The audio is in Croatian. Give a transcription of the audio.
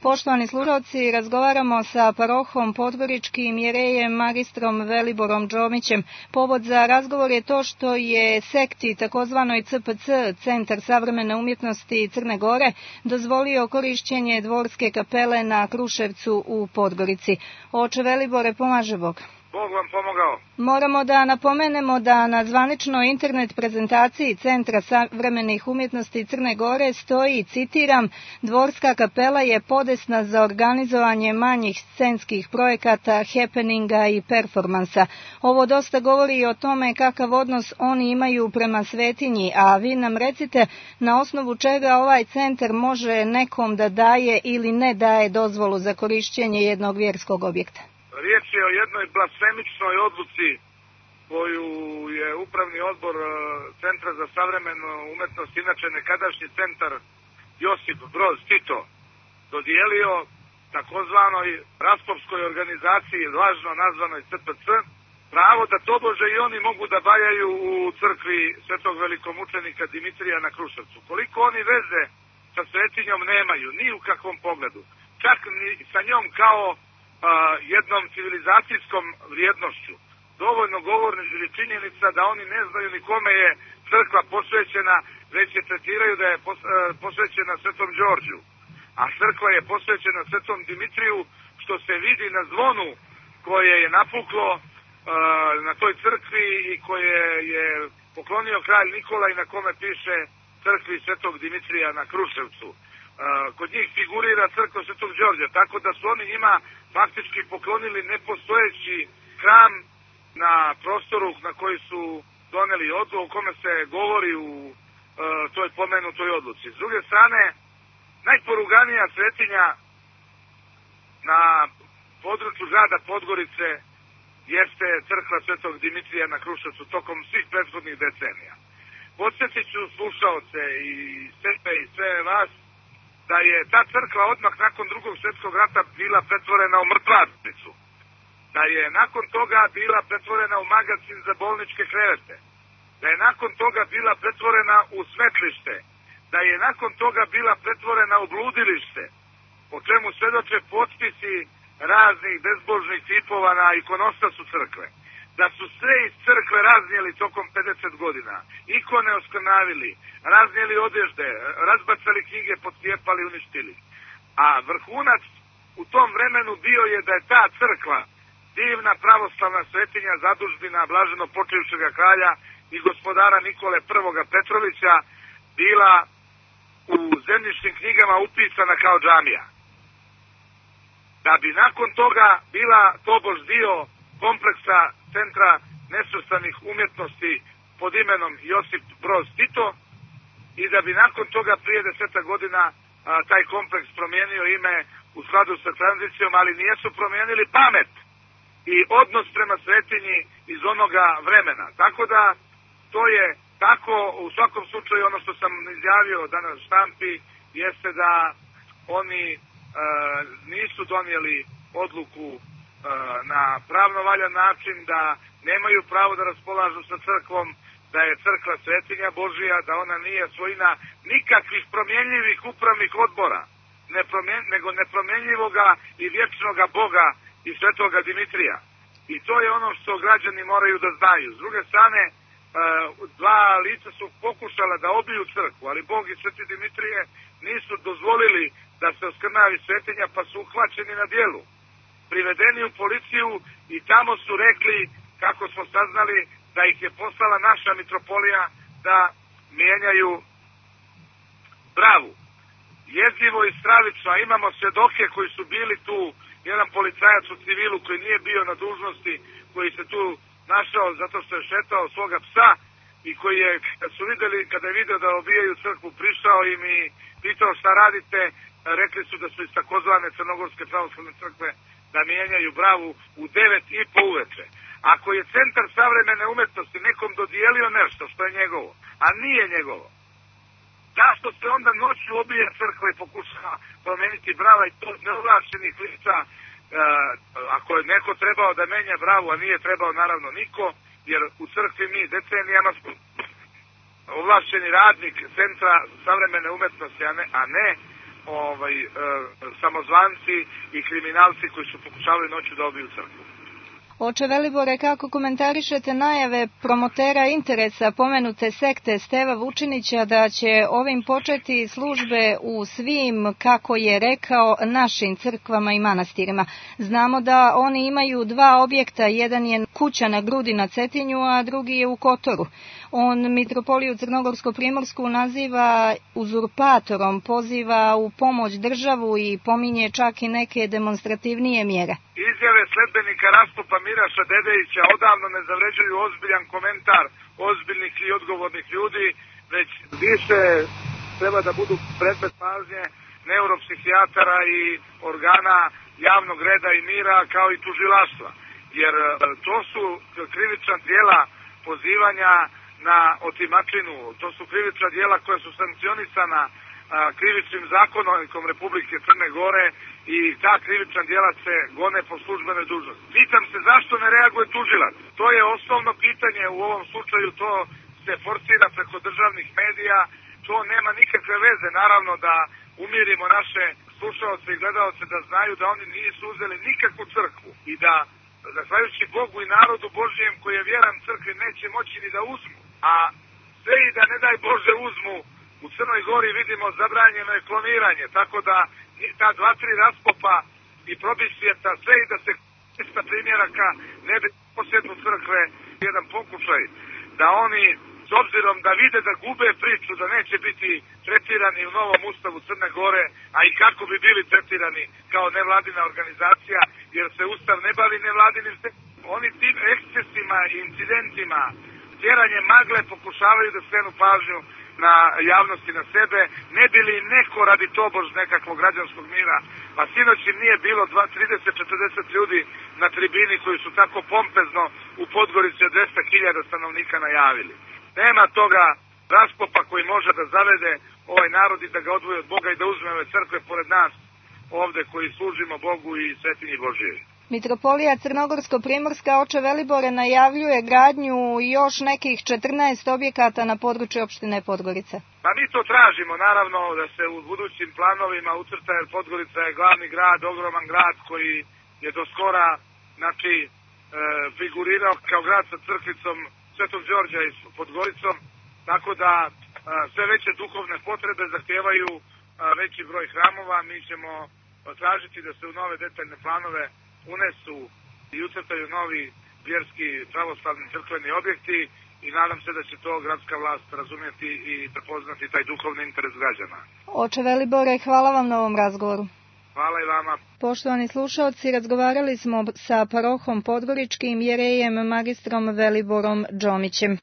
Poštovani slušalci, razgovaramo sa parohom Podgoričkim jerejem magistrom Veliborom Džomićem. Povod za razgovor je to što je sekti takozvanoj CPC, Centar savremene umjetnosti Crne Gore, dozvolio korišćenje dvorske kapele na Kruševcu u Podgorici. Oče Velibore, pomaže Bog. Bog vam pomogao. Moramo da napomenemo da na zvaničnoj internet prezentaciji Centra savremenih umjetnosti Crne Gore stoji, citiram, dvorska kapela je podesna za organizovanje manjih scenskih projekata, happeninga i performansa. Ovo dosta govori i o tome kakav odnos oni imaju prema svetinji, a vi nam recite na osnovu čega ovaj centar može nekom da daje ili ne daje dozvolu za korišćenje jednog vjerskog objekta. Riječ je o jednoj blasfemičnoj odluci koju je Upravni odbor Centra za savremenu umjetnost, inače nekadašnji centar Josip Broz Tito, dodijelio takozvanoj raspovskoj organizaciji, lažno nazvanoj CPC, pravo da tobože i oni mogu da bajaju u crkvi svetog velikomučenika Dimitrija na Kruševcu. Koliko oni veze sa svetinjom nemaju, ni u kakvom pogledu, čak ni sa njom kao jednom civilizacijskom vrijednošću. Dovoljno govorni je činjenica da oni ne znaju ni kome je crkva posvećena, već je tretiraju da je posvećena Svetom Đorđu. A crkva je posvećena Svetom Dimitriju, što se vidi na zvonu koje je napuklo na toj crkvi i koje je poklonio kralj Nikola i na kome piše crkvi Svetog Dimitrija na Kruševcu. Kod njih figurira crkva Svetog Đorđa, tako da su oni njima faktički poklonili nepostojeći hram na prostoru na koji su doneli odluku, o kome se govori u toj pomenutoj odluci. S druge strane, najporuganija svetinja na području grada Podgorice jeste crkva Svetog Dimitrija na Kruševcu tokom svih prethodnih decenija. Podsjetit ću slušaoce i sebe i sve vas da je ta crkva odmah nakon Drugog svjetskog rata bila pretvorena u mrtvačnicu, da je nakon toga bila pretvorena u magacin za bolničke krevete, da je nakon toga bila pretvorena u smetlište, da je nakon toga bila pretvorena u bludilište, o čemu svedoče potpisi raznih bezbožnih tipova na ikonostasu crkve, da su sve iz crkve raznijeli tokom 50 godina, ikone oskrnavili, raznijeli odježde, razbacali knjige, potcijepali, uništili. A vrhunac u tom vremenu bio je da je ta crkva, divna pravoslavna svetinja zadužbina blaženo počivšega kralja i gospodara Nikole I. Petrovića, bila u zemljišnim knjigama upisana kao džamija. Da bi nakon toga bila tobož dio kompleksa Centra nesvrstanih umjetnosti pod imenom Josip Broz Tito i da bi nakon toga prije 10 godina taj kompleks promijenio ime u skladu sa tranzicijom, ali nijesu promijenili pamet i odnos prema svetinji iz onoga vremena. Tako da to je tako, u svakom slučaju ono što sam izjavio danas štampi jeste da oni nisu donijeli odluku na pravno valjan način, da nemaju pravo da raspolažu sa crkvom, da je crkva svetinja Božija, da ona nije svojina nikakvih promjenjivih upravnih odbora, nego nepromjenjivoga i vječnoga Boga i svetoga Dimitrija. I to je ono što građani moraju da znaju. S druge strane, dva lica su pokušala da obiju crkvu, ali Bog i sveti Dimitrije nisu dozvolili da se oskrnavi svetinja, pa su uhvaćeni na djelu, privedeni u policiju i tamo su rekli, kako smo saznali, da ih je poslala naša mitropolija da mijenjaju bravu. Jezivo i stravično, a imamo svjedoke koji su bili tu, jedan policajac u civilu koji nije bio na dužnosti, koji se tu našao zato što je šetao svoga psa i koji je, kada je video da obijaju crkvu, prišao im i pitao šta radite, rekli su da su iz takozvane Crnogorske pravoslavne crkve da mijenjaju bravu u 9:30 uveče. Ako je Centar savremene umjetnosti nekom dodijelio nešto što je njegovo, a nije njegovo, zašto se onda noću obija crkva i pokušava promijeniti brava i to neovlašćenih lica? Ako je neko trebao da menja bravu, a nije trebao naravno niko, jer u crkvi mi decenijama smo ovlašćeni radnik Centra savremene umjetnosti, a ne samozvanci i kriminalci koji su pokušavali noću da obiju crkvu. Oče Velibore, kako komentarišete najave promotera interesa pomenute sekte Steva Vučinića da će ovim početi službe u svim, kako je rekao, našim crkvama i manastirima? Znamo da oni imaju dva objekta, jedan je kuća na Grudi na Cetinju, a drugi je u Kotoru. On mitropoliju Crnogorsko-Primorsku naziva uzurpatorom, poziva u pomoć državu i pominje čak i neke demonstrativnije mjere. Izjave sledbenika raspupa Miraša Dedejića odavno ne zavređuju ozbiljan komentar ozbiljnih i odgovornih ljudi, već više treba da budu predmet pažnje neuropsihijatara i organa javnog reda i mira kao i tužilaštva. Jer to su krivična djela pozivanja na otimačinu, to su krivična djela koja su sankcionisana krivičnim zakonom Republike Crne Gore i ta krivična djela se gone po službenoj dužnosti. Pitam se zašto ne reaguje tužilac? To je osnovno pitanje u ovom slučaju, to se forsira preko državnih medija, to nema nikakve veze, naravno da umirimo naše slušaoce i gledaoce da znaju da oni nisu uzeli nikakvu crkvu i da, zahvaljujući Bogu i narodu Božijem koji je vjeran crkvi, neće moći ni da uzmu. A sve i da ne daj Bože uzmu, u Crnoj Gori vidimo zabranjeno je kloniranje, tako da ta 2-3 raspopa i probisvijeta, sve i da se ista primjeraka ne bi posjednu crkve, jedan pokušaj da oni, s obzirom da vide da gube priču, da neće biti tretirani u novom ustavu Crne Gore, a i kako bi bili tretirani kao nevladina organizacija, jer se ustav ne bavi nevladinim oni tim ekscesima i incidentima, tjeranjem magle pokušavaju da skrenu pažnju na javnosti na sebe, ne bi li neko radi tobož nekakvog građanskog mira, pa sinoć im nije bilo 30-40 ljudi na tribini koji su tako pompezno u Podgorici od 200.000 stanovnika najavili. Nema toga raspopa koji može da zavede ovaj narod i da ga odvoji od Boga i da uzme ove crkve pored nas ovde koji služimo Bogu i svetinji Božijoj. Mitropolija Crnogorsko-Primorska, oče Velibore, najavljuje gradnju još nekih 14 objekata na području opštine Podgorica. Pa mi to tražimo, naravno, da se u budućim planovima ucrta, jer Podgorica je glavni grad, ogroman grad koji je do skora, znači, figurirao kao grad sa crkvicom Svetog Đorđa i Podgoricom, tako da sve veće duhovne potrebe zahtijevaju veći broj hramova. Mi ćemo tražiti da se u nove detaljne planove unesu i ucrtaju novi vjerski pravoslavni crkveni objekti i nadam se da će to gradska vlast razumjeti i prepoznati taj duhovni interes građana. Oče Velibore, hvala vam na ovom razgovoru. Hvala i vama. Poštovani slušaoci, razgovarali smo sa parohom Podgoričkim jerejem magistrom Veliborom Džomićem.